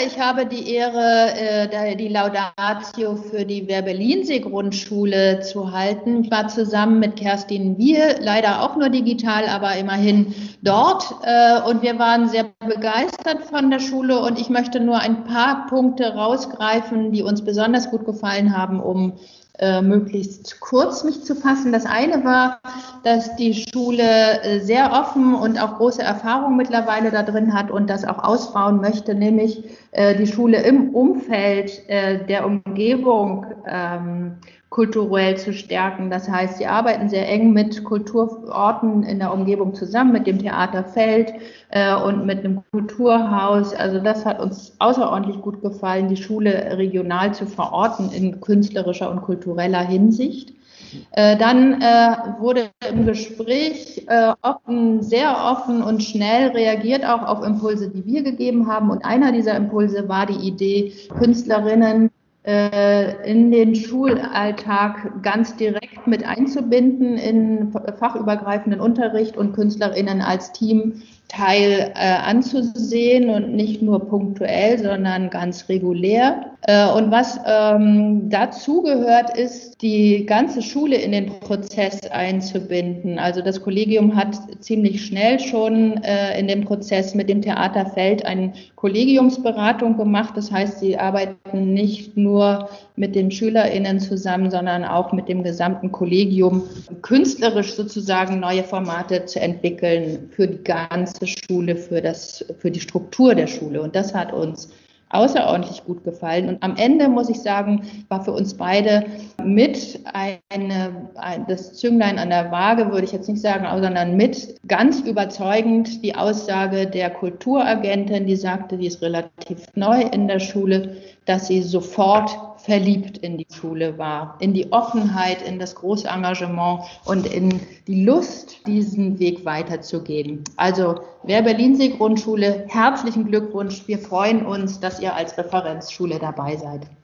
Ich habe die Ehre, die Laudatio für die Wer-Berlin-See-Grundschule zu halten. Ich war zusammen mit Kerstin Wiehe, leider auch nur digital, aber immerhin dort. Und wir waren sehr begeistert von der Schule. Und ich möchte nur ein paar Punkte rausgreifen, die uns besonders gut gefallen haben, um möglichst kurz mich zu fassen. Das eine war, dass die Schule sehr offen und auch große Erfahrung mittlerweile da drin hat und das auch ausbauen möchte, nämlich die Schule im Umfeld der Umgebung kulturell zu stärken. Das heißt, sie arbeiten sehr eng mit Kulturorten in der Umgebung zusammen, mit dem Theater Feld und mit einem Kulturhaus. Also das hat uns außerordentlich gut gefallen, die Schule regional zu verorten in künstlerischer und kultureller Hinsicht. Dann wurde im Gespräch sehr offen und schnell reagiert auch auf Impulse, die wir gegeben haben. Und einer dieser Impulse war die Idee, Künstlerinnen in den Schulalltag ganz direkt mit einzubinden in fachübergreifenden Unterricht und KünstlerInnen als Teamteil anzusehen und nicht nur punktuell, sondern ganz regulär. Und was dazu gehört, ist, die ganze Schule in den Prozess einzubinden. Also das Kollegium hat ziemlich schnell schon in dem Prozess mit dem Theater Feld eine Kollegiumsberatung gemacht. Das heißt, sie arbeiten nicht nur mit den SchülerInnen zusammen, sondern auch mit dem gesamten Kollegium, künstlerisch sozusagen neue Formate zu entwickeln für die ganze Schule, für die Struktur der Schule. Und das hat uns außerordentlich gut gefallen. Und am Ende, muss ich sagen, war für uns beide mit das Zünglein an der Waage, würde ich jetzt nicht sagen, sondern mit ganz überzeugend die Aussage der Kulturagentin, die sagte, die ist relativ neu in der Schule, dass sie sofort verliebt in die Schule war, in die Offenheit, in das große Engagement und in die Lust, diesen Weg weiterzugehen. Also Wer-Berlin-See-Grundschule, herzlichen Glückwunsch. Wir freuen uns, dass ihr als Referenzschule dabei seid.